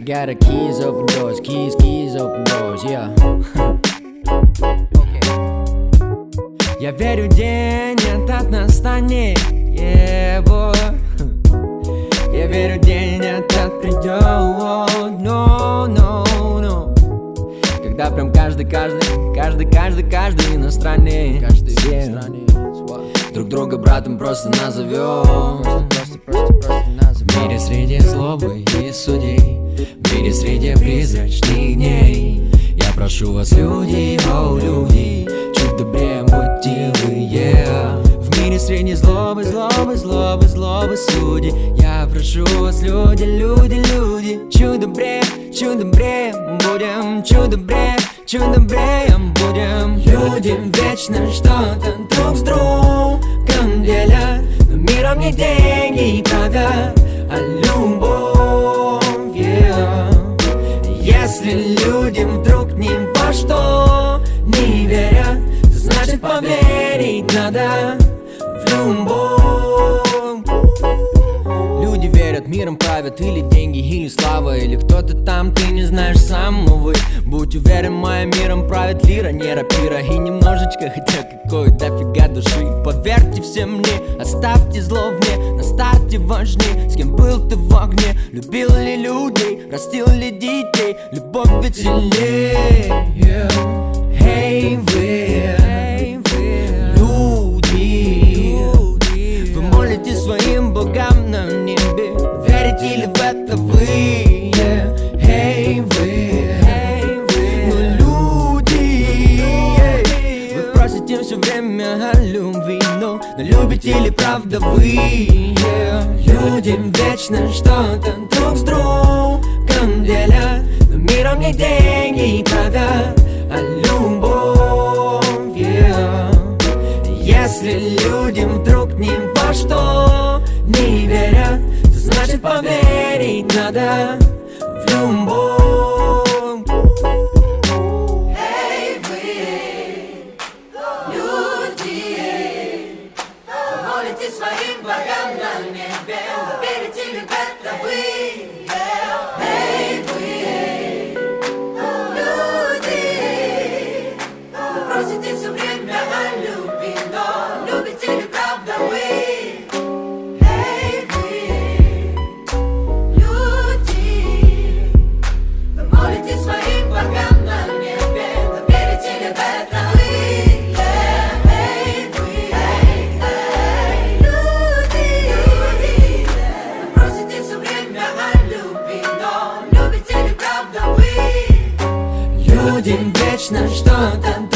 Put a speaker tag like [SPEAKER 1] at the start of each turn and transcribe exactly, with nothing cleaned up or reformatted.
[SPEAKER 1] got a keys, open doors, keys, keys, open doors, yeah. Я верю, день этот настанет, yeah, boy. Я верю, день этот придет, no, no, no. Когда прям каждый, каждый, каждый, каждый, каждый на стране, каждый yeah. на стране, друг друга братом просто назовем. Просто, просто, просто назовем. В мире среди злобы и судей, в мире среди призрачных дней, я прошу вас, люди, о, люди, чуть добрее будьте вы, yeah. В мире среди злобы, злобы, злобы, злобы, судьи, я прошу вас, люди, люди, люди, чуть добрее, чуть добрее будем, чуть добрее, чуть добрее будем. Люди вечно что-то друг с другом делят, но миром не деньги правят, а любовь, yeah. Если людям вдруг ни во что не верят, значит поверить надо в любовь. Люди верят, миром правят или деньги, или слава, или кто-то там, ты не знаешь сам, но вы будь уверен, моим миром правит лира, не рапира. И немножечко, хотя какой дофига души. Поверьте все мне, оставьте зло вне, на старте важнее, с кем был ты в огне, любил ли людей, растил ли детей, любовь ведь сильнее, yeah. Hey, вы, молите своим богам на небе, верите ли в это вы, yeah. Эй, вы, hey, вы, ну люди, yeah. Вы просите все время о любви, но, но любите ли правда вы, yeah. Люди вечно что-то друг с другом делят, но миром не деньги правят, а любовь, yeah. Если людям вдруг ни во что не верят, значит поверить надо в любовь.
[SPEAKER 2] Эй, вы, люди, молите своим богам на небе, верите ли в это вы? Эй, вы, люди, вы просите все время о любви, но любите ли правда вы? Эй, вы, люди, вы молите своим богам на небе, но верите ли в это вы? Эй, вы, люди, вы просите все время о любви, но любите ли правда вы?
[SPEAKER 1] Людям вечно что-то